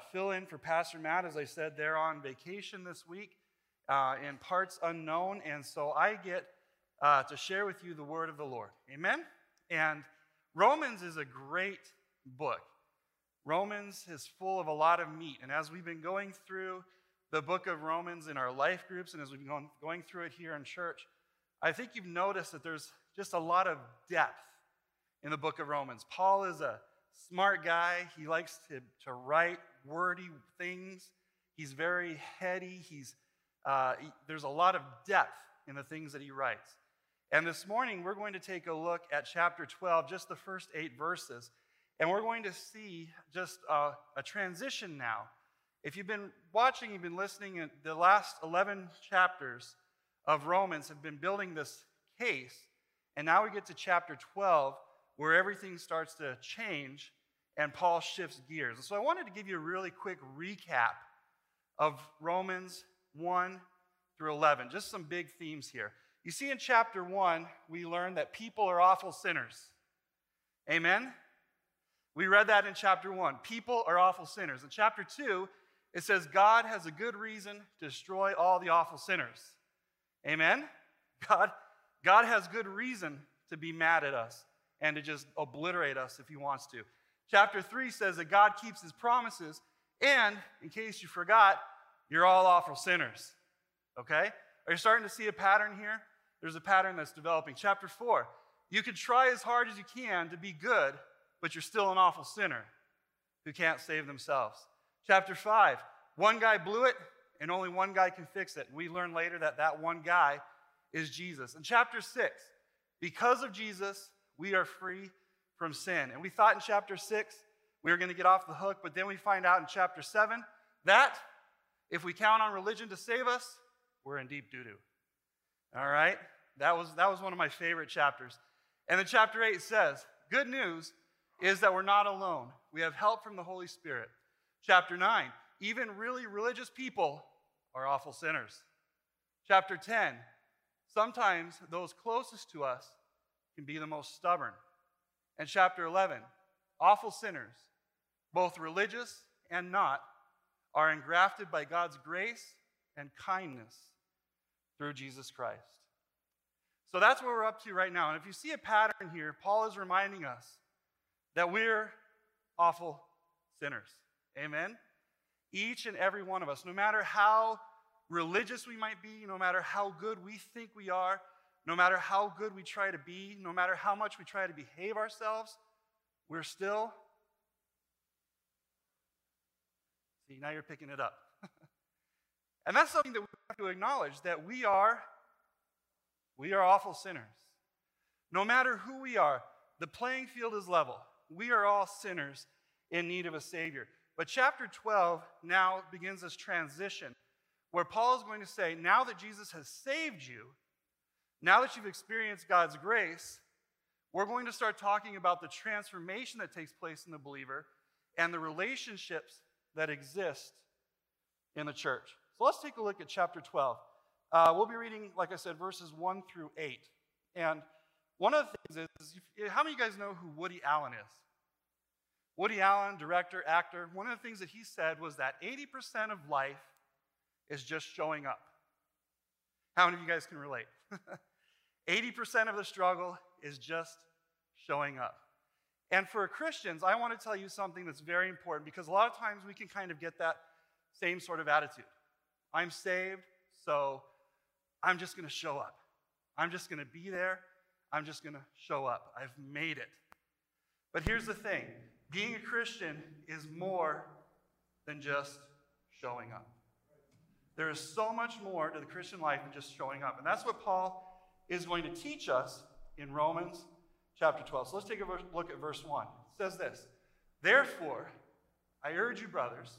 fill in for Pastor Matt. As I said, they're on vacation this week in parts unknown, and so I get to share with you the word of the Lord. Amen? And Romans is a great book. Romans is full of a lot of meat, and as we've been going through the book of Romans in our life groups, and as we've been going through it here in church, I think you've noticed that there's just a lot of depth in the book of Romans. Paul is a smart guy. He likes to write wordy things. He's very heady. There's a lot of depth in the things that he writes. And this morning, we're going to take a look at chapter 12, just the first 8 verses. And we're going to see just a transition now. If you've been watching, you've been listening, the last 11 chapters of Romans have been building this case. And now we get to chapter 12, where everything starts to change and Paul shifts gears. And so I wanted to give you a really quick recap of Romans 1 through 11, just some big themes here. You see in chapter 1, we learned that people are awful sinners. Amen? We read that in chapter 1. People are awful sinners. In chapter 2, it says God has a good reason to destroy all the awful sinners. Amen? God has good reason to be mad at us and to just obliterate us if he wants to. Chapter 3 says that God keeps his promises, and in case you forgot, you're all awful sinners. Okay? Are you starting to see a pattern here? There's a pattern that's developing. Chapter 4, you can try as hard as you can to be good, but you're still an awful sinner who can't save themselves. Chapter 5, one guy blew it, and only one guy can fix it. We learn later that that one guy is Jesus. In chapter 6, because of Jesus, we are free from sin. And we thought in chapter 6 we were going to get off the hook, but then we find out in chapter 7 that if we count on religion to save us, we're in deep doo-doo. All right? That was one of my favorite chapters. And then chapter 8 says, good news is that we're not alone. We have help from the Holy Spirit. Chapter 9, even really religious people are awful sinners. Chapter 10, sometimes those closest to us can be the most stubborn. And chapter 11, awful sinners, both religious and not, are engrafted by God's grace and kindness through Jesus Christ. So that's what we're up to right now. And if you see a pattern here, Paul is reminding us that we're awful sinners. Amen? Each and every one of us, no matter how religious we might be, no matter how good we think we are, no matter how good we try to be, no matter how much we try to behave ourselves, we're still... See, now you're picking it up. And that's something that we have to acknowledge, that we are awful sinners. No matter who we are, the playing field is level. We are all sinners in need of a Savior. But chapter 12 now begins this transition where Paul is going to say, now that Jesus has saved you, now that you've experienced God's grace, we're going to start talking about the transformation that takes place in the believer and the relationships that exist in the church. So let's take a look at chapter 12. We'll be reading, like I said, verses 1 through 8. And one of the things is, how many of you guys know who Woody Allen is? Woody Allen, director, actor, one of the things that he said was that 80% of life is just showing up. How many of you guys can relate? 80% of the struggle is just showing up. And for Christians, I want to tell you something that's very important, because a lot of times we can kind of get that same sort of attitude. I'm saved, so I'm just going to show up. I'm just going to be there. I'm just going to show up. I've made it. But here's the thing. Being a Christian is more than just showing up. There is so much more to the Christian life than just showing up. And that's what Paul is going to teach us in Romans chapter 12. So let's take a look at verse 1. It says this, therefore, I urge you, brothers.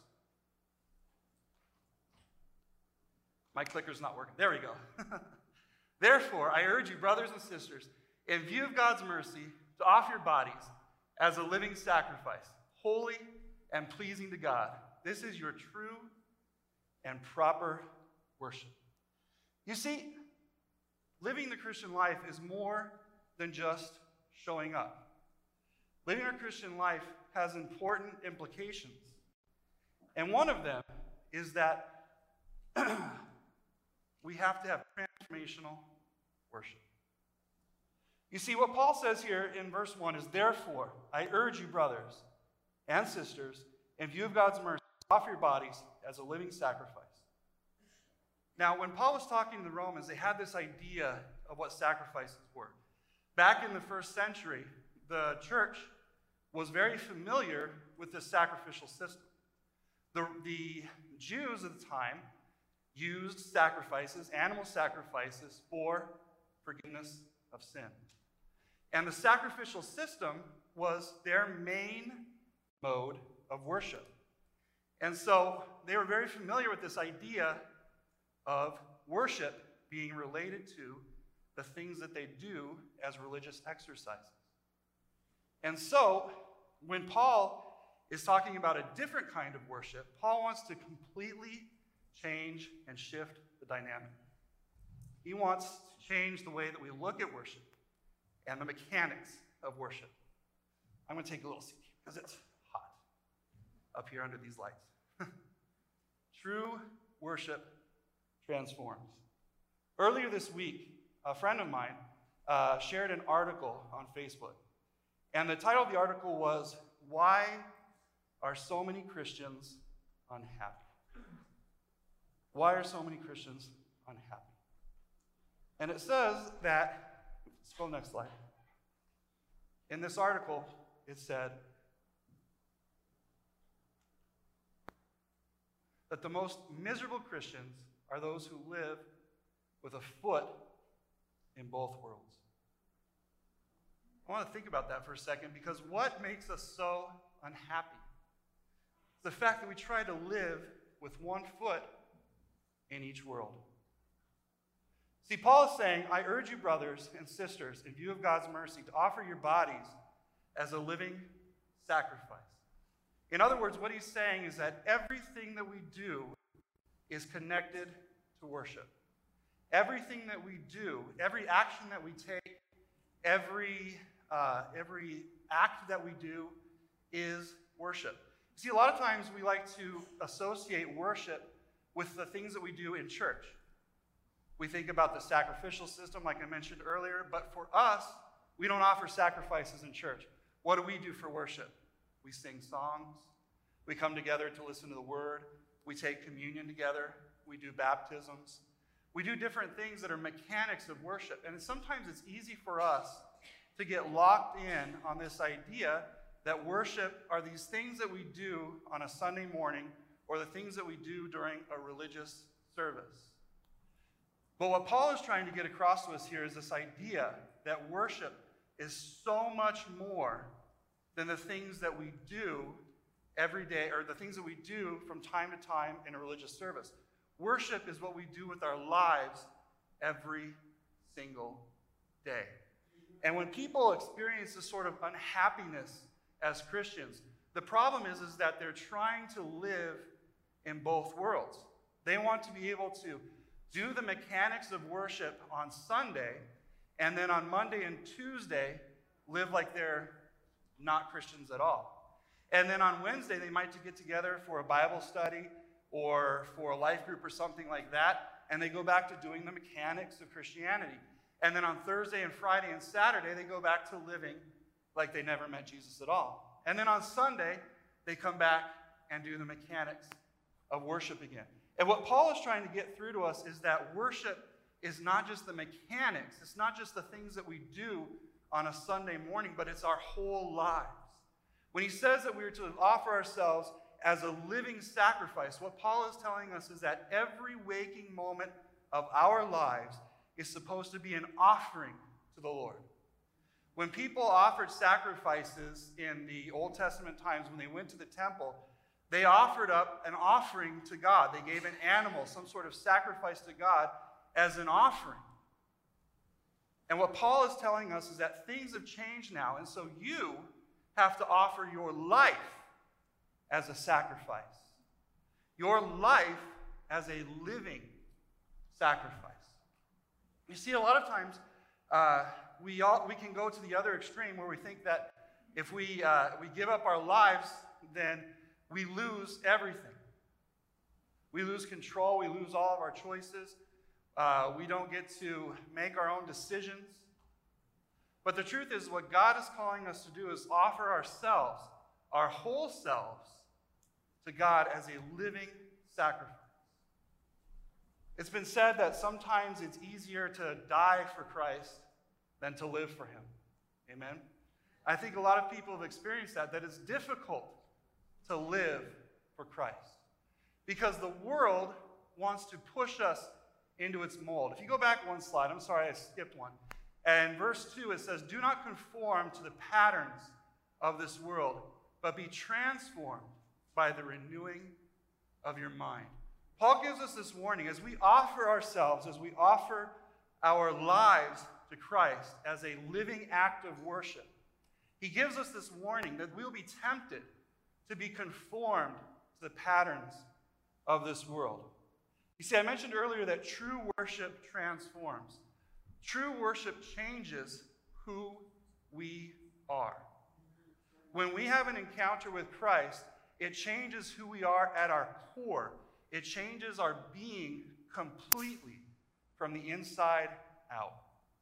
My clicker's not working. There we go. Therefore, I urge you, brothers and sisters, in view of God's mercy, to offer your bodies as a living sacrifice, holy and pleasing to God. This is your true and proper worship. You see, living the Christian life is more than just showing up. Living our Christian life has important implications. And one of them is that we have to have transformational worship. You see, what Paul says here in verse 1 is, therefore, I urge you, brothers and sisters, in view of God's mercy, offer your bodies as a living sacrifice. Now, when Paul was talking to the Romans, they had this idea of what sacrifices were. Back in the first century, the church was very familiar with this sacrificial system. The Jews at the time used sacrifices, animal sacrifices, for forgiveness of sin. And the sacrificial system was their main mode of worship. And so they were very familiar with this idea of worship being related to the things that they do as religious exercises. And so when Paul is talking about a different kind of worship, Paul wants to completely change and shift the dynamic. He wants to change the way that we look at worship and the mechanics of worship. I'm going to take a little seat because it's hot up here under these lights. True worship transforms. Earlier this week, a friend of mine shared an article on Facebook. And the title of the article was, "Why Are So Many Christians Unhappy?" Why are so many Christians unhappy? And it says that, let's go next slide. In this article, it said that the most miserable Christians are those who live with a foot in both worlds. I want to think about that for a second, because what makes us so unhappy? The fact that we try to live with one foot in each world. See, Paul is saying, I urge you, brothers and sisters, in view of God's mercy, to offer your bodies as a living sacrifice. In other words, what he's saying is that everything that we do is connected to worship. Everything that we do, every action that we take, every act that we do is worship. See, a lot of times we like to associate worship with the things that we do in church. We think about the sacrificial system, like I mentioned earlier, but for us, we don't offer sacrifices in church. What do we do for worship? We sing songs. We come together to listen to the word. We take communion together. We do baptisms. We do different things that are mechanics of worship. And sometimes it's easy for us to get locked in on this idea that worship are these things that we do on a Sunday morning or the things that we do during a religious service. But what Paul is trying to get across to us here is this idea that worship is so much more than the things that we do every day, or the things that we do from time to time in a religious service. Worship is what we do with our lives every single day. And when people experience this sort of unhappiness as Christians, the problem is that they're trying to live in both worlds. They want to be able to do the mechanics of worship on Sunday, and then on Monday and Tuesday, live like they're not Christians at all. And then on Wednesday, they might get together for a Bible study or for a life group or something like that, and they go back to doing the mechanics of Christianity. And then on Thursday and Friday and Saturday, they go back to living like they never met Jesus at all. And then on Sunday, they come back and do the mechanics of worship again. And what Paul is trying to get through to us is that worship is not just the mechanics, it's not just the things that we do on a Sunday morning, but it's our whole lives. When he says that we are to offer ourselves as a living sacrifice, what Paul is telling us is that every waking moment of our lives is supposed to be an offering to the Lord. When people offered sacrifices in the Old Testament times, when they went to the temple, they offered up an offering to God. They gave an animal, some sort of sacrifice to God as an offering. And what Paul is telling us is that things have changed now, and so you have to offer your life as a sacrifice. Your life as a living sacrifice. You see, a lot of times we can go to the other extreme where we think that if we give up our lives, then we lose everything. We lose control. We lose all of our choices. We don't get to make our own decisions. But the truth is, what God is calling us to do is offer ourselves, our whole selves, to God as a living sacrifice. It's been said that sometimes it's easier to die for Christ than to live for him. Amen? I think a lot of people have experienced that it's difficult to live for Christ. Because the world wants to push us into its mold. If you go back one slide, I'm sorry I skipped one. And verse 2, it says, "Do not conform to the patterns of this world, but be transformed by the renewing of your mind." Paul gives us this warning as we offer ourselves, as we offer our lives to Christ as a living act of worship. He gives us this warning that we'll be tempted to be conformed to the patterns of this world. You see, I mentioned earlier that true worship transforms. True worship changes who we are. When we have an encounter with Christ, it changes who we are at our core. It changes our being completely from the inside out.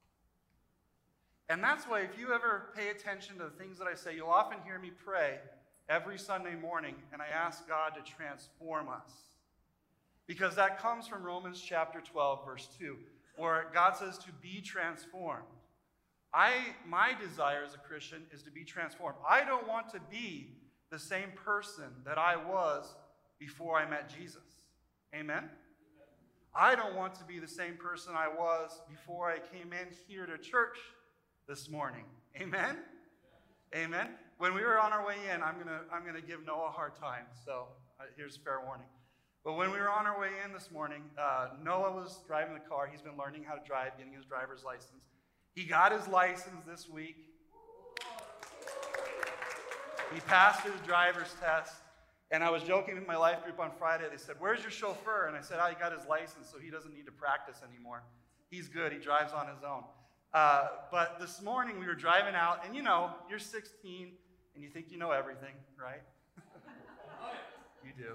And that's why if you ever pay attention to the things that I say, you'll often hear me pray every Sunday morning, and I ask God to transform us. Because that comes from Romans chapter 12, verse 2, where God says to be transformed. My desire as a Christian is to be transformed. I don't want to be the same person that I was before I met Jesus. Amen? I don't want to be the same person I was before I came in here to church this morning. Amen? Amen? When we were on our way in, I'm gonna give Noah a hard time, so here's fair warning. But when we were on our way in this morning, Noah was driving the car. He's been learning how to drive, getting his driver's license. He got his license this week. He passed his driver's test. And I was joking with my life group on Friday. They said, "Where's your chauffeur?" And I said, "Oh, he got his license, so he doesn't need to practice anymore. He's good. He drives on his own." But this morning we were driving out, and you're 16, and you think you know everything, right? You do.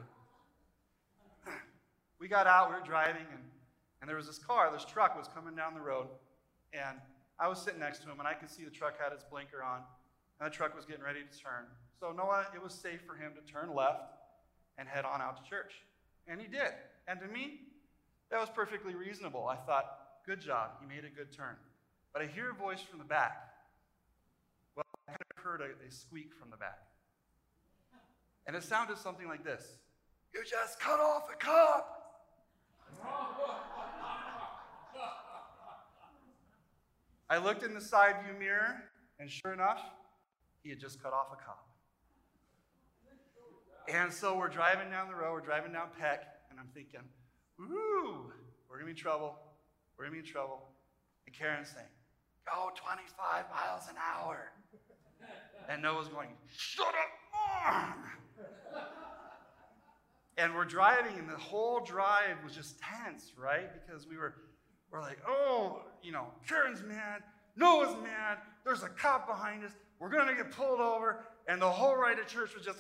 We got out, we were driving, and there was this truck was coming down the road, and I was sitting next to him, and I could see the truck had its blinker on, and the truck was getting ready to turn. So Noah, it was safe for him to turn left and head on out to church. And he did. And to me, that was perfectly reasonable. I thought, good job, he made a good turn. But I hear a voice from the back. Well, I kind of heard a squeak from the back. And it sounded something like this. "You just cut off a cop." I looked in the side view mirror, and sure enough, he had just cut off a cop. And so we're driving down the road, we're driving down Peck, and I'm thinking, ooh, we're going to be in trouble. We're going to be in trouble. And Karen's saying, "Go 25 miles an hour. And Noah's going, "Shut up, Mom." And we're driving, and the whole drive was just tense, right? Because we're like, oh, Karen's mad, Noah's mad, there's a cop behind us, we're going to get pulled over, and the whole ride to church was just,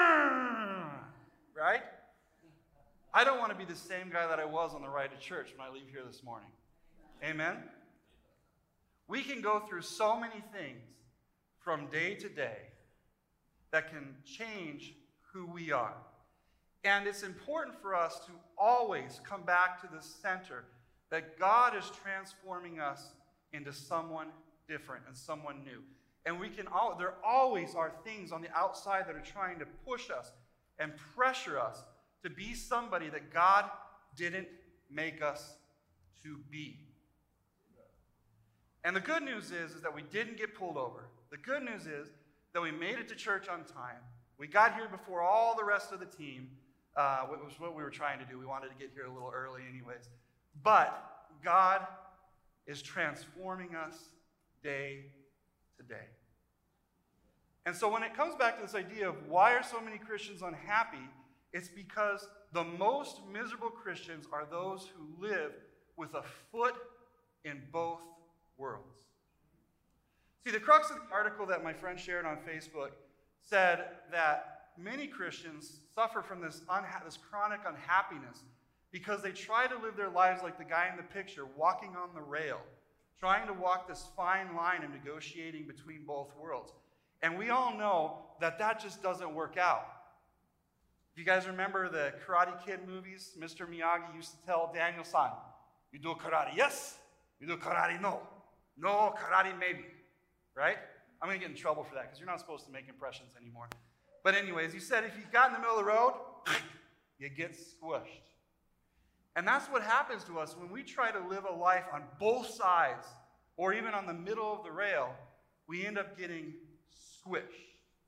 right? I don't want to be the same guy that I was on the ride to church when I leave here this morning. Amen? We can go through so many things from day to day that can change who we are. And it's important for us to always come back to the center that God is transforming us into someone different and someone new. And there always are things on the outside that are trying to push us and pressure us to be somebody that God didn't make us to be. And the good news is that we didn't get pulled over. The good news is that we made it to church on time. We got here before all the rest of the team, which was what we were trying to do. We wanted to get here a little early anyways. But God is transforming us day to day. And so when it comes back to this idea of why are so many Christians unhappy, it's because the most miserable Christians are those who live with a foot in both worlds. See, the crux of the article that my friend shared on Facebook said that many Christians suffer from this chronic unhappiness because they try to live their lives like the guy in the picture, walking on the rail, trying to walk this fine line of negotiating between both worlds. And we all know that that just doesn't work out. If you guys remember the Karate Kid movies, Mr. Miyagi used to tell Daniel-san, you do karate yes, you do karate no. No karate maybe, right? I'm going to get in trouble for that because you're not supposed to make impressions anymore. But anyways, he said if you got in the middle of the road, you get squished. And that's what happens to us when we try to live a life on both sides or even on the middle of the rail, we end up getting squished.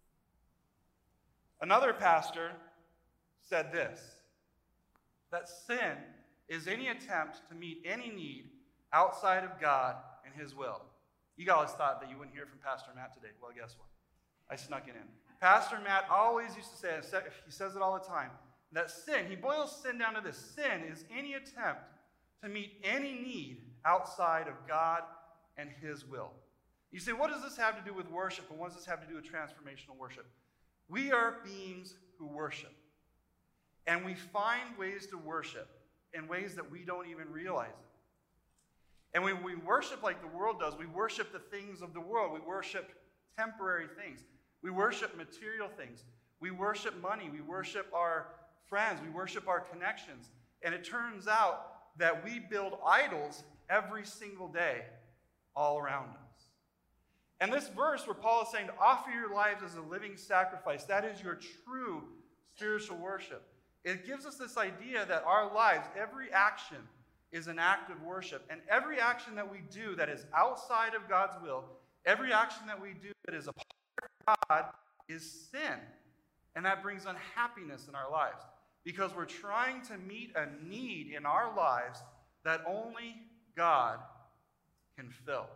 Another pastor said this, that sin is any attempt to meet any need outside of God and his will. You guys thought that you wouldn't hear from Pastor Matt today. Well, guess what? I snuck it in. Pastor Matt always used to say, he says it all the time, that sin, he boils sin down to this. Sin is any attempt to meet any need outside of God and his will. You say, what does this have to do with worship? And what does this have to do with transformational worship? We are beings who worship. And we find ways to worship in ways that we don't even realize it. And when we worship like the world does, we worship the things of the world. We worship temporary things. We worship material things. We worship money. We worship our friends. We worship our connections. And it turns out that we build idols every single day all around us. And this verse where Paul is saying to offer your lives as a living sacrifice, that is your true spiritual worship. It gives us this idea that our lives, every action is an act of worship. And every action that we do that is outside of God's will, every action that we do that is apart from God is sin. And that brings unhappiness in our lives because we're trying to meet a need in our lives that only God can fill.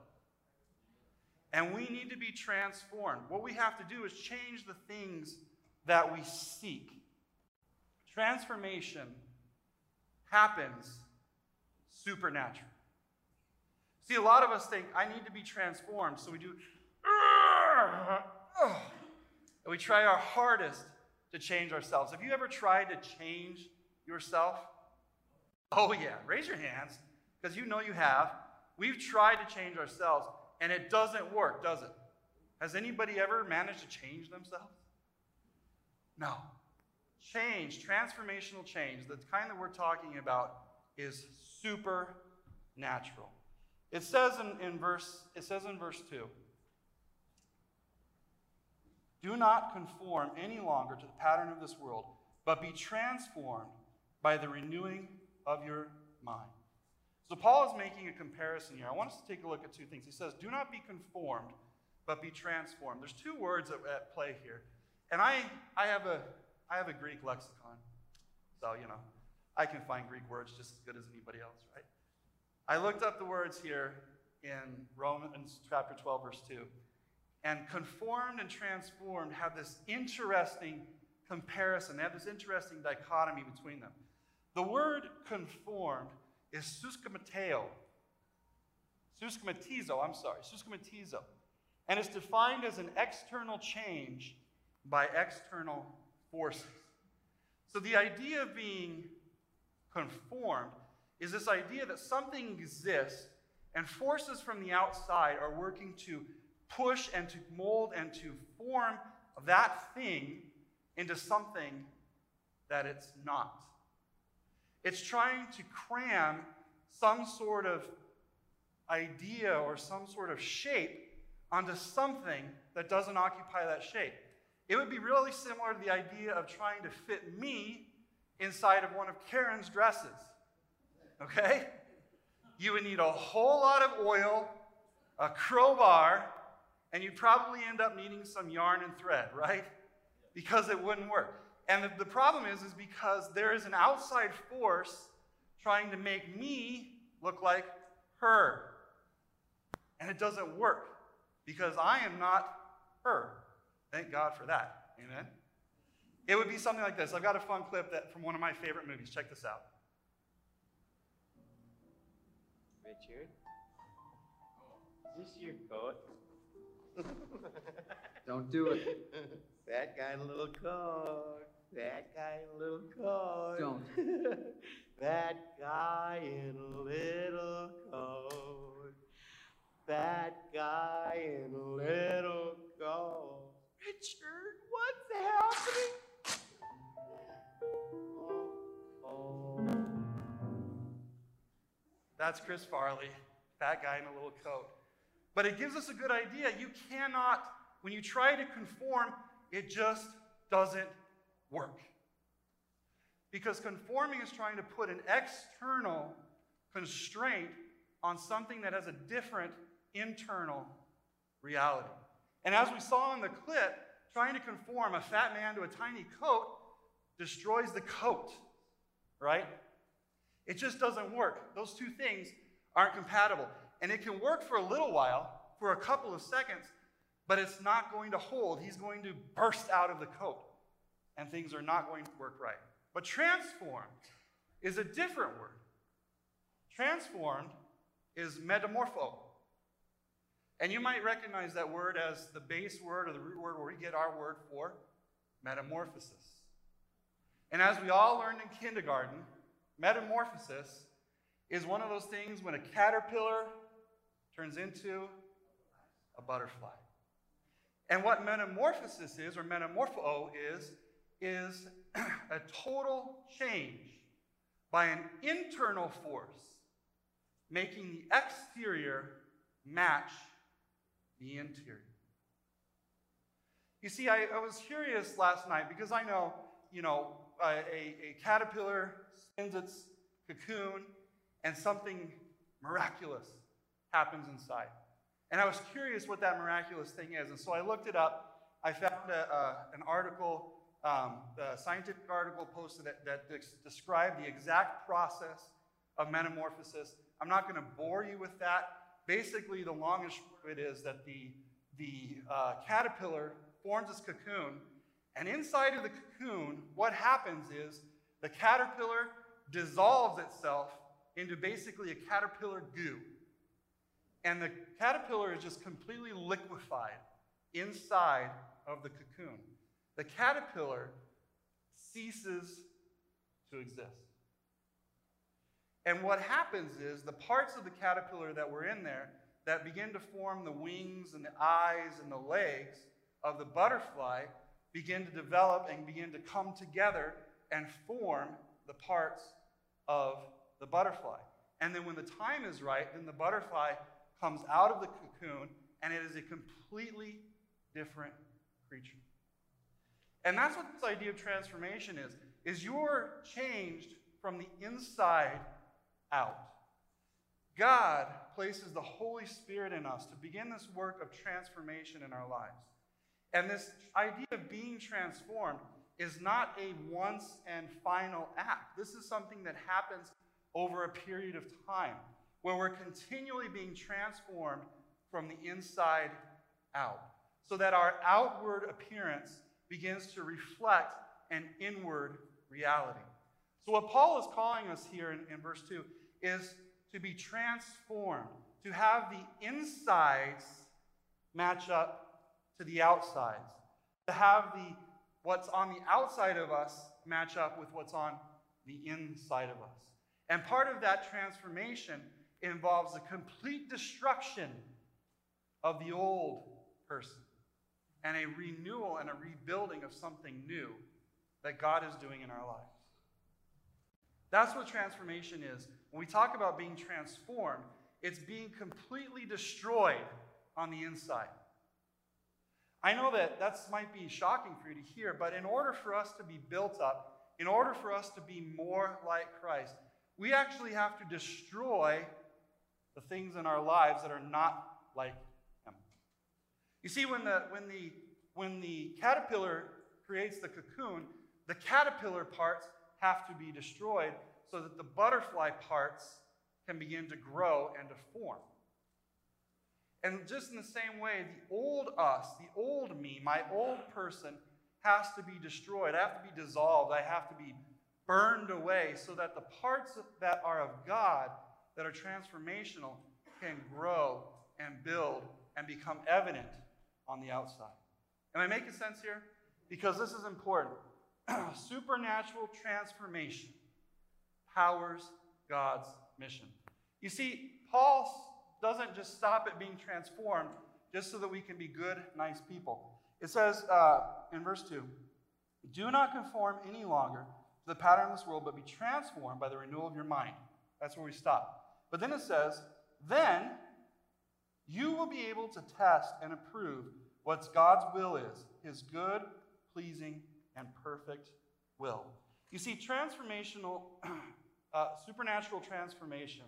And we need to be transformed. What we have to do is change the things that we seek. Transformation happens supernatural. See, a lot of us think, I need to be transformed, so we do, and we try our hardest to change ourselves. Have you ever tried to change yourself? Oh yeah, raise your hands, because you know you have. We've tried to change ourselves, and it doesn't work, does it? Has anybody ever managed to change themselves? No. Change, transformational change, the kind that we're talking about is supernatural. It says in verse 2, do not conform any longer to the pattern of this world, but be transformed by the renewing of your mind. So Paul is making a comparison here. I want us to take a look at two things. He says, do not be conformed, but be transformed. There's two words at play here. And I have a Greek lexicon. So, I can find Greek words just as good as anybody else, right? I looked up the words here in Romans chapter 12, verse 2. And conformed and transformed have this interesting comparison. They have this interesting dichotomy between them. The word conformed is suskamatizo. And it's defined as an external change by external forces. So the idea of being conformed is this idea that something exists and forces from the outside are working to push and to mold and to form that thing into something that it's not. It's trying to cram some sort of idea or some sort of shape onto something that doesn't occupy that shape. It would be really similar to the idea of trying to fit me inside of one of Karen's dresses. Okay? You would need a whole lot of oil, a crowbar, and you'd probably end up needing some yarn and thread, right? Because it wouldn't work. And the problem is because there is an outside force trying to make me look like her. And it doesn't work because I am not her. Thank God for that. Amen? It would be something like this. I've got a fun clip from one of my favorite movies. Check this out. Richard, is this your coat? Don't do it. Fat guy in a little coat. Fat guy in a little coat. Don't. Fat guy in a little coat. Fat guy in a little coat. Richard, what's happening? Oh. That's Chris Farley, fat guy in a little coat. But it gives us a good idea. You cannot, when you try to conform, it just doesn't work. Because conforming is trying to put an external constraint on something that has a different internal reality. And as we saw in the clip, trying to conform a fat man to a tiny coat destroys the coat, right? It just doesn't work. Those two things aren't compatible. And it can work for a little while, for a couple of seconds, but it's not going to hold. He's going to burst out of the coat, and things are not going to work right. But transformed is a different word. Transformed is metamorpho. And you might recognize that word as the base word or the root word where we get our word for metamorphosis. And as we all learned in kindergarten, metamorphosis is one of those things when a caterpillar turns into a butterfly. And what metamorphosis is, or metamorpho is a total change by an internal force, making the exterior match the interior. You see, I was curious last night because I know, a caterpillar spins its cocoon and something miraculous happens inside. And I was curious what that miraculous thing is. And so I looked it up. I found an article, a scientific article posted that described the exact process of metamorphosis. I'm not going to bore you with that. Basically, the long and short of it is that the caterpillar forms its cocoon, and inside of the cocoon, what happens is the caterpillar dissolves itself into basically a caterpillar goo. And the caterpillar is just completely liquefied inside of the cocoon. The caterpillar ceases to exist. And what happens is the parts of the caterpillar that were in there that begin to form the wings and the eyes and the legs of the butterfly begin to develop and begin to come together and form the parts of the butterfly. And then when the time is right, then the butterfly comes out of the cocoon, and it is a completely different creature. And that's what this idea of transformation is you're changed from the inside out. God places the Holy Spirit in us to begin this work of transformation in our lives. And this idea of being transformed is not a once and final act. This is something that happens over a period of time, where we're continually being transformed from the inside out, so that our outward appearance begins to reflect an inward reality. So what Paul is calling us here in verse 2 is to be transformed, to have the insides match up to the outsides, to have what's on the outside of us match up with what's on the inside of us. And part of that transformation involves the complete destruction of the old person and a renewal and a rebuilding of something new that God is doing in our lives. That's what transformation is. When we talk about being transformed, it's being completely destroyed on the inside. I know that might be shocking for you to hear, but in order for us to be built up, in order for us to be more like Christ, we actually have to destroy the things in our lives that are not like Him. You see, when the caterpillar creates the cocoon, the caterpillar parts have to be destroyed so that the butterfly parts can begin to grow and to form. And just in the same way, the old us, the old me, my old person has to be destroyed. I have to be dissolved. I have to be burned away so that the parts that are of God, that are transformational, can grow and build and become evident on the outside. Am I making sense here? Because this is important. Supernatural transformation powers God's mission. You see, Paul doesn't just stop at being transformed just so that we can be good, nice people. It says in verse 2, do not conform any longer to the pattern of this world, but be transformed by the renewal of your mind. That's where we stop. But then it says, then you will be able to test and approve what God's will is, his good, pleasing, and perfect will. You see, supernatural transformation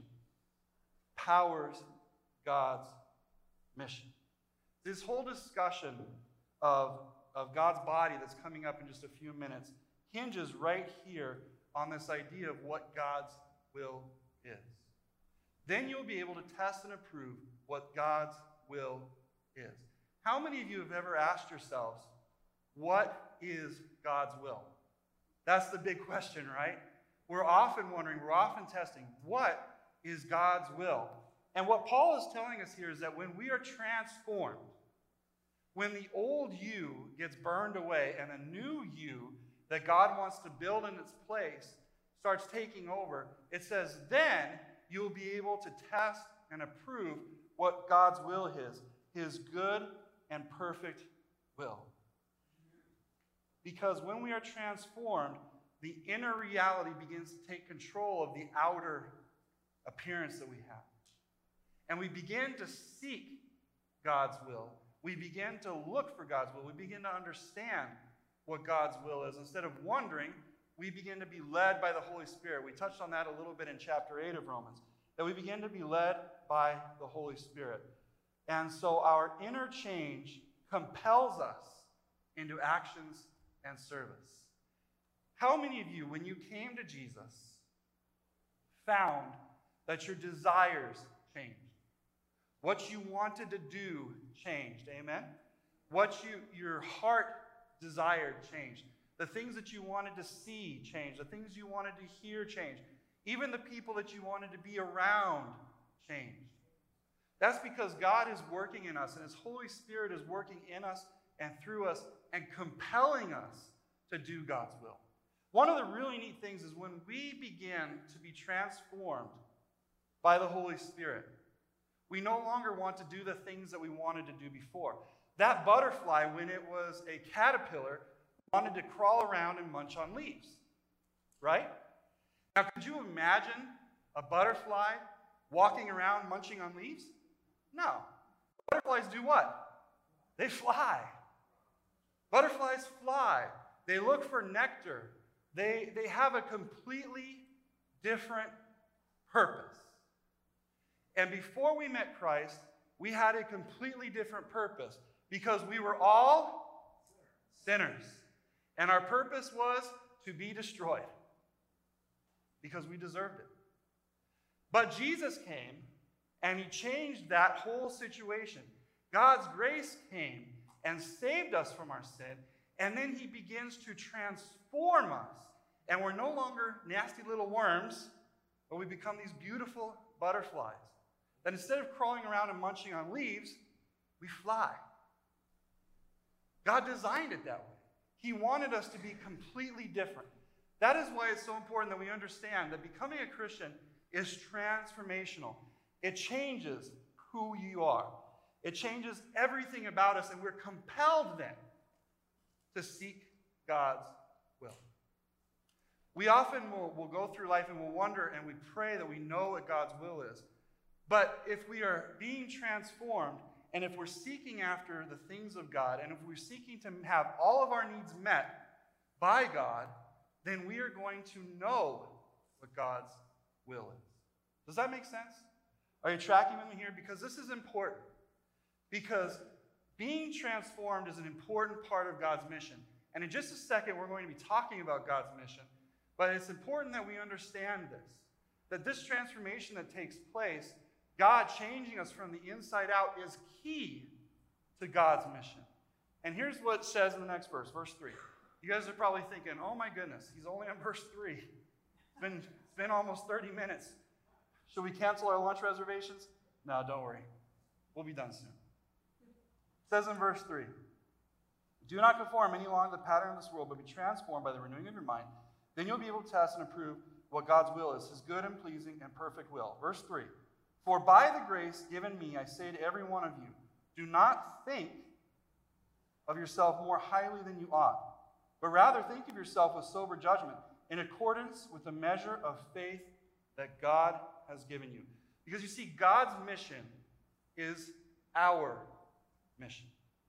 powers God's mission. This whole discussion of God's body that's coming up in just a few minutes hinges right here on this idea of what God's will is. Then you'll be able to test and approve what God's will is. How many of you have ever asked yourselves, what is God's will? That's the big question, right? We're often wondering, we're often testing, what is God's will? And what Paul is telling us here is that when we are transformed, when the old you gets burned away and a new you that God wants to build in its place starts taking over, it says, then you'll be able to test and approve what God's will is, his good and perfect will. Because when we are transformed, the inner reality begins to take control of the outer appearance that we have. And we begin to seek God's will. We begin to look for God's will. We begin to understand what God's will is. Instead of wondering, we begin to be led by the Holy Spirit. We touched on that a little bit in chapter 8 of Romans, that we begin to be led by the Holy Spirit. And so our inner change compels us into actions and service. How many of you, when you came to Jesus, found that your desires changed? What you wanted to do changed, amen? What your heart desired changed. The things that you wanted to see changed. The things you wanted to hear changed. Even the people that you wanted to be around changed. That's because God is working in us, and his Holy Spirit is working in us and through us and compelling us to do God's will. One of the really neat things is when we begin to be transformed by the Holy Spirit, we no longer want to do the things that we wanted to do before. That butterfly, when it was a caterpillar, wanted to crawl around and munch on leaves, right? Now, could you imagine a butterfly walking around munching on leaves? No. Butterflies do what? They fly. Butterflies fly. They look for nectar. They have a completely different purpose. And before we met Christ, we had a completely different purpose because we were all sinners. And our purpose was to be destroyed because we deserved it. But Jesus came and he changed that whole situation. God's grace came and saved us from our sin, and then he begins to transform us. And we're no longer nasty little worms, but we become these beautiful butterflies. That instead of crawling around and munching on leaves, we fly. God designed it that way. He wanted us to be completely different. That is why it's so important that we understand that becoming a Christian is transformational. It changes who you are. It changes everything about us, and we're compelled then to seek God's will. We often will go through life and we'll wonder and we pray that we know what God's will is. But if we are being transformed, and if we're seeking after the things of God, and if we're seeking to have all of our needs met by God, then we are going to know what God's will is. Does that make sense? Are you tracking with me here? Because this is important. Because being transformed is an important part of God's mission. And in just a second, we're going to be talking about God's mission. But it's important that we understand this. That this transformation that takes place, God changing us from the inside out, is key to God's mission. And here's what it says in the next verse, verse 3. You guys are probably thinking, oh my goodness, he's only on verse 3. It's been almost 30 minutes. Should we cancel our lunch reservations? No, don't worry. We'll be done soon. It says in verse 3, Do not conform any longer to the pattern of this world, but be transformed by the renewing of your mind. Then you'll be able to test and approve what God's will is, his good and pleasing and perfect will. Verse 3, for by the grace given me, I say to every one of you, do not think of yourself more highly than you ought, but rather think of yourself with sober judgment, in accordance with the measure of faith that God has given you. Because you see, God's mission is our mission.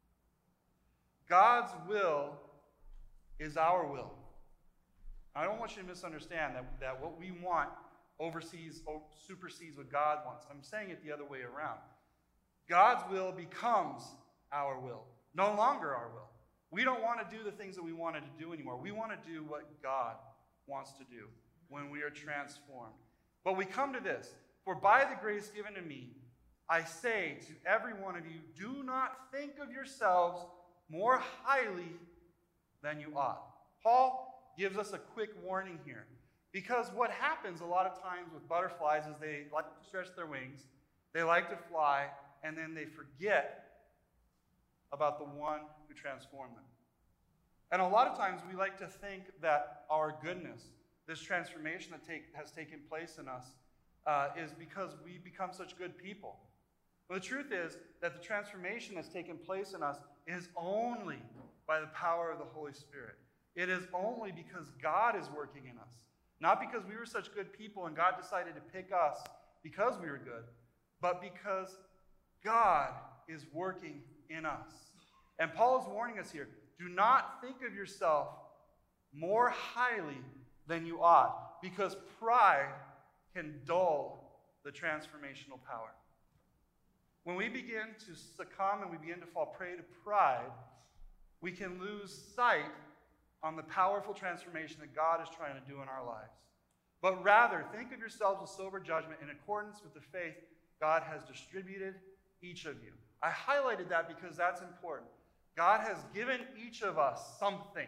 God's will is our will. I don't want you to misunderstand that what we want supersedes what God wants. I'm saying it the other way around. God's will becomes our will, no longer our will. We don't want to do the things that we wanted to do anymore. We want to do what God wants to do when we are transformed. But we come to this, for by the grace given to me, I say to every one of you, do not think of yourselves more highly than you ought. Paul gives us a quick warning here, because what happens a lot of times with butterflies is they like to stretch their wings, they like to fly, and then they forget about the one who transformed them. And a lot of times we like to think that our goodness, this transformation that has taken place in us, is because we become such good people. Well, the truth is that the transformation that's taken place in us is only by the power of the Holy Spirit. It is only because God is working in us. Not because we were such good people and God decided to pick us because we were good, but because God is working in us. And Paul is warning us here, do not think of yourself more highly than you ought, because pride can dull the transformational power. When we begin to succumb and we begin to fall prey to pride, we can lose sight on the powerful transformation that God is trying to do in our lives. But rather, think of yourselves with sober judgment in accordance with the faith God has distributed each of you. I highlighted that because that's important. God has given each of us something.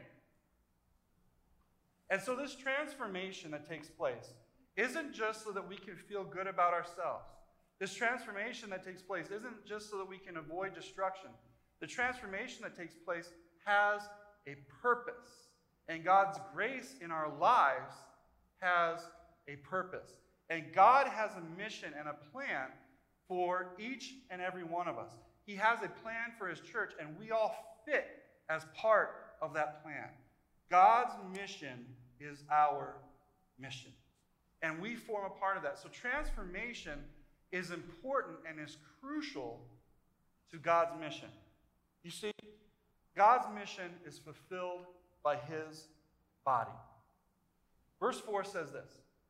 And so this transformation that takes place isn't just so that we can feel good about ourselves. This transformation that takes place isn't just so that we can avoid destruction. The transformation that takes place has a purpose. And God's grace in our lives has a purpose. And God has a mission and a plan for each and every one of us. He has a plan for his church, and we all fit as part of that plan. God's mission is our mission. And we form a part of that. So transformation is important and is crucial to God's mission. You see, God's mission is fulfilled by his body. Verse 4 says this: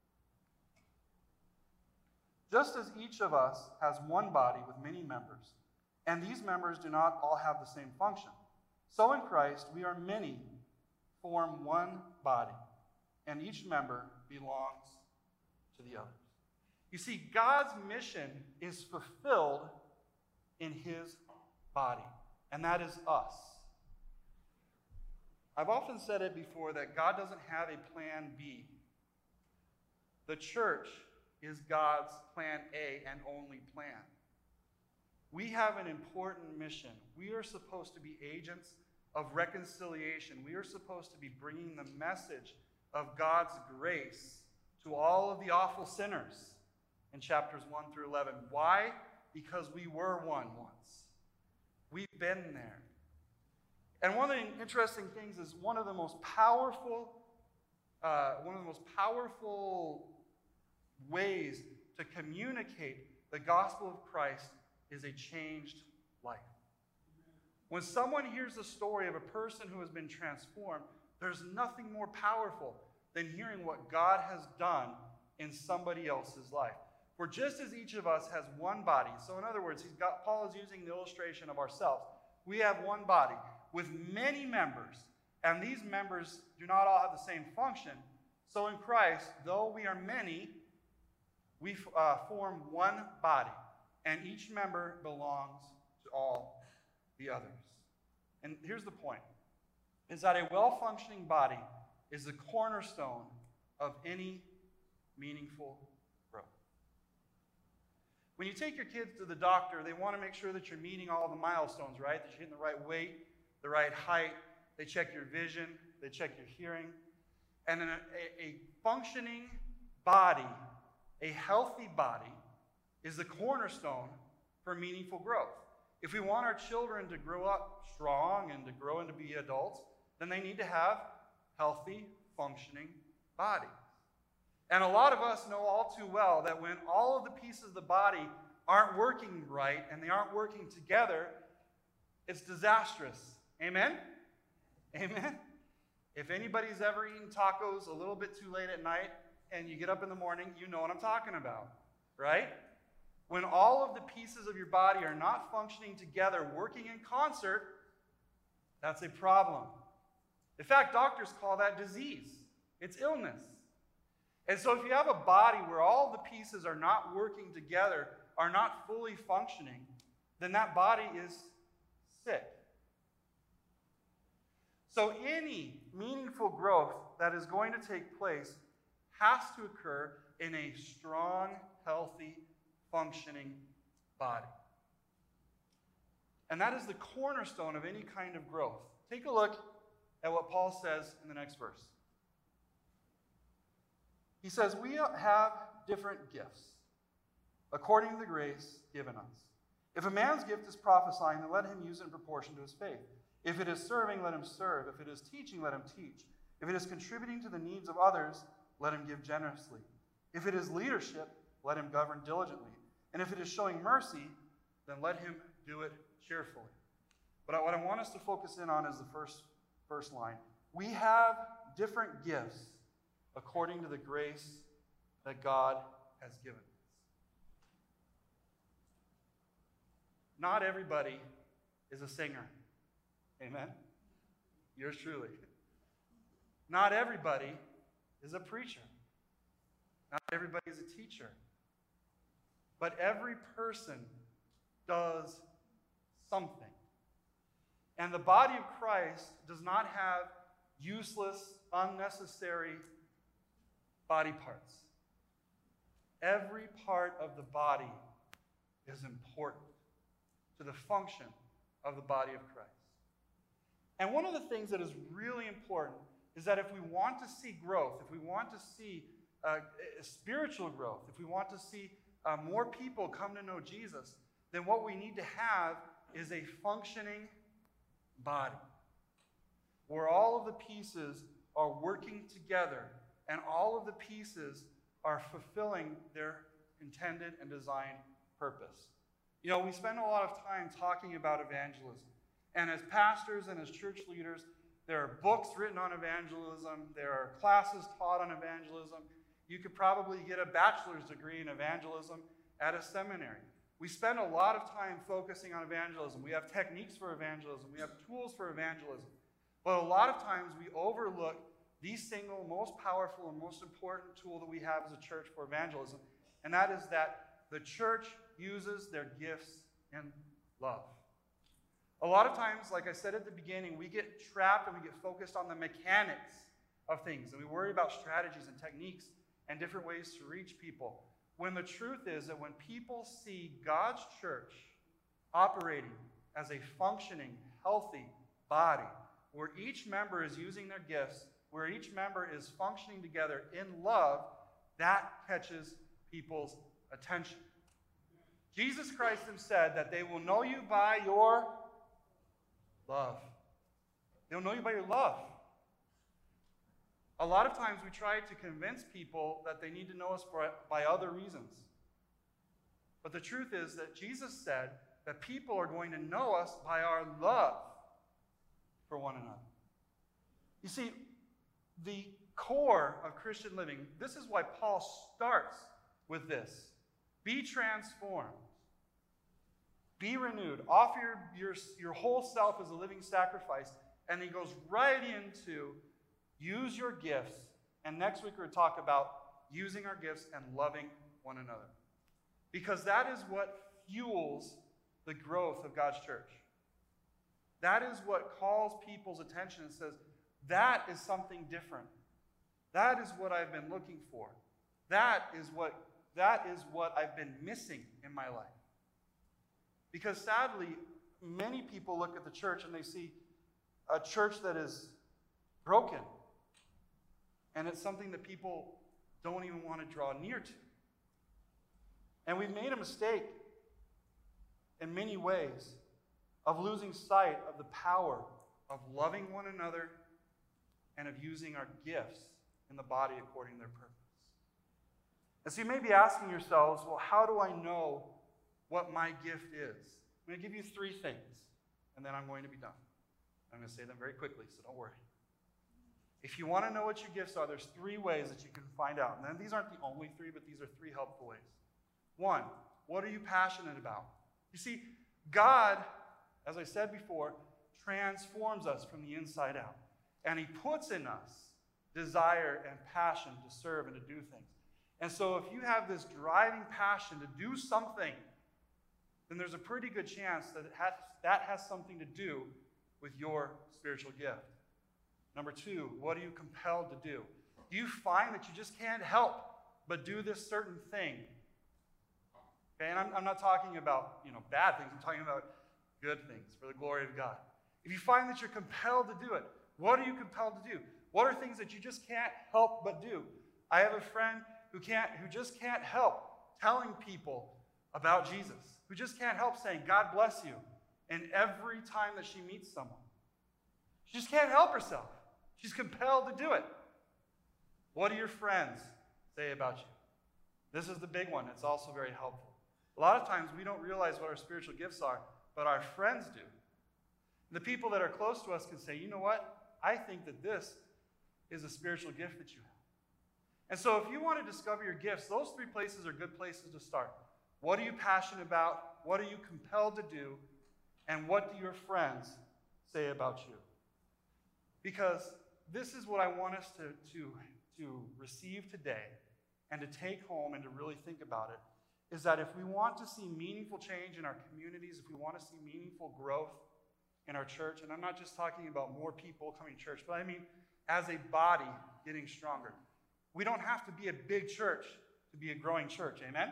just as each of us has one body with many members, and these members do not all have the same function, so in Christ we are many, form one body, and each member belongs to the others. You see, God's mission is fulfilled in his body, and that is us. I've often said it before that God doesn't have a plan B. The church is God's plan A and only plan. We have an important mission. We are supposed to be agents of reconciliation. We are supposed to be bringing the message of God's grace to all of the awful sinners in chapters 1 through 11. Why? Because we were one once. We've been there. And one of the interesting things is one of the most powerful ways to communicate the gospel of Christ is a changed life. When someone hears the story of a person who has been transformed, there's nothing more powerful than hearing what God has done in somebody else's life. For just as each of us has one body, so in other words, Paul is using the illustration of ourselves. We have one body with many members, and these members do not all have the same function. So in Christ, though we are many, we form one body, and each member belongs to all the others. And here's the point, is that a well-functioning body is the cornerstone of any meaningful growth. When you take your kids to the doctor, they want to make sure that you're meeting all the milestones, right? That you're getting the right weight, the right height. They check your vision. They check your hearing. And then a functioning body, a healthy body, is the cornerstone for meaningful growth. If we want our children to grow up strong and to grow and to be adults, then they need to have healthy, functioning bodies. And a lot of us know all too well that when all of the pieces of the body aren't working right and they aren't working together, it's disastrous. Amen? Amen? If anybody's ever eaten tacos a little bit too late at night and you get up in the morning, you know what I'm talking about, right? When all of the pieces of your body are not functioning together, working in concert, that's a problem. In fact, doctors call that disease. It's illness. And so if you have a body where all the pieces are not working together, are not fully functioning, then that body is sick. So any meaningful growth that is going to take place has to occur in a strong, healthy, functioning body. And that is the cornerstone of any kind of growth. Take a look at what Paul says in the next verse. He says, we have different gifts according to the grace given us. If a man's gift is prophesying, then let him use it in proportion to his faith. If it is serving, let him serve. If it is teaching, let him teach. If it is contributing to the needs of others, let him give generously. If it is leadership, let him govern diligently. And if it is showing mercy, then let him do it cheerfully. But what I want us to focus in on is the first line. We have different gifts according to the grace that God has given us. Not everybody is a singer. Amen? Yours truly. Not everybody is a preacher. Not everybody is a teacher. But every person does something. And the body of Christ does not have useless, unnecessary body parts. Every part of the body is important to the function of the body of Christ. And one of the things that is really important is that if we want to see growth, if we want to see spiritual growth, if we want to see more people come to know Jesus, then what we need to have is a functioning body where all of the pieces are working together and all of the pieces are fulfilling their intended and designed purpose. You know, we spend a lot of time talking about evangelism. And as pastors and as church leaders, there are books written on evangelism. There are classes taught on evangelism. You could probably get a bachelor's degree in evangelism at a seminary. We spend a lot of time focusing on evangelism. We have techniques for evangelism. We have tools for evangelism. But a lot of times we overlook the single most powerful and most important tool that we have as a church for evangelism, and that is that the church uses their gifts in love. A lot of times, like I said at the beginning, we get trapped and we get focused on the mechanics of things, and we worry about strategies and techniques and different ways to reach people. When the truth is that when people see God's church operating as a functioning, healthy body, where each member is using their gifts, where each member is functioning together in love, that catches people's attention. Jesus Christ said that they will know you by your love. They'll know you by your love. A lot of times we try to convince people that they need to know us by other reasons. But the truth is that Jesus said that people are going to know us by our love for one another. You see, the core of Christian living, this is why Paul starts with this. Be transformed. Be renewed. Offer your whole self as a living sacrifice. And he goes right into use your gifts. And next week we're going to talk about using our gifts and loving one another. Because that is what fuels the growth of God's church. That is what calls people's attention and says, that is something different. That is what I've been looking for. That is what I've been missing in my life. Because sadly, many people look at the church and they see a church that is broken. And it's something that people don't even want to draw near to. And we've made a mistake in many ways of losing sight of the power of loving one another and of using our gifts in the body according to their purpose. And so you may be asking yourselves, well, how do I know what my gift is? I'm going to give you 3 things, and then I'm going to be done. I'm going to say them very quickly, so don't worry. If you want to know what your gifts are, there's 3 ways that you can find out. And then these aren't the only 3, but these are 3 helpful ways. 1, what are you passionate about? You see, God, as I said before, transforms us from the inside out. And he puts in us desire and passion to serve and to do things. And so if you have this driving passion to do something, then there's a pretty good chance that that has something to do with your spiritual gift. Number 2, what are you compelled to do? Do you find that you just can't help but do this certain thing? Okay, and I'm not talking about bad things. I'm talking about good things for the glory of God. If you find that you're compelled to do it, what are you compelled to do? What are things that you just can't help but do? I have a friend who just can't help telling people about Jesus, who just can't help saying, God bless you, and every time that she meets someone. She just can't help herself. She's compelled to do it. What do your friends say about you? This is the big one. It's also very helpful. A lot of times we don't realize what our spiritual gifts are, but our friends do. The people that are close to us can say, you know what? I think that this is a spiritual gift that you have. And so if you want to discover your gifts, those 3 places are good places to start. What are you passionate about? What are you compelled to do? And what do your friends say about you? Because this is what I want us to receive today and to take home and to really think about it, is that if we want to see meaningful change in our communities, if we want to see meaningful growth in our church, and I'm not just talking about more people coming to church, but I mean as a body getting stronger. We don't have to be a big church to be a growing church, amen?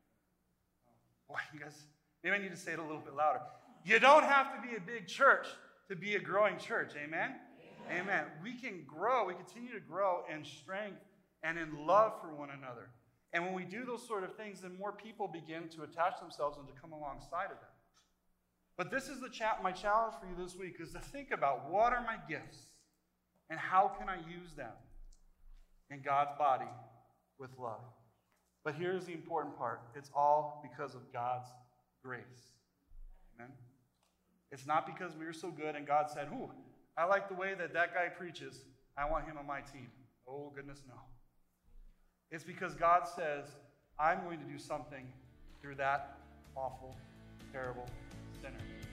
Boy, you guys, maybe I need to say it a little bit louder. You don't have to be a big church to be a growing church, amen? Amen. We can grow, we continue to grow in strength and in love for one another. And when we do those sort of things, then more people begin to attach themselves and to come alongside of them. But this is my challenge for you this week, is to think about what are my gifts and how can I use them in God's body with love. But here's the important part. It's all because of God's grace. Amen? It's not because we were so good and God said, ooh, I like the way that guy preaches. I want him on my team. Oh, goodness, no. It's because God says, I'm going to do something through that awful, terrible sinner.